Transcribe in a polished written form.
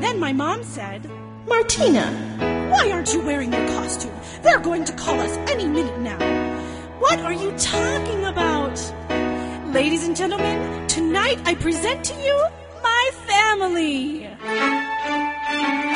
Then my mom said, Martina, why aren't you wearing your costume? They're going to call us any minute now. What are you talking about? Ladies and gentlemen, tonight I present to you my family.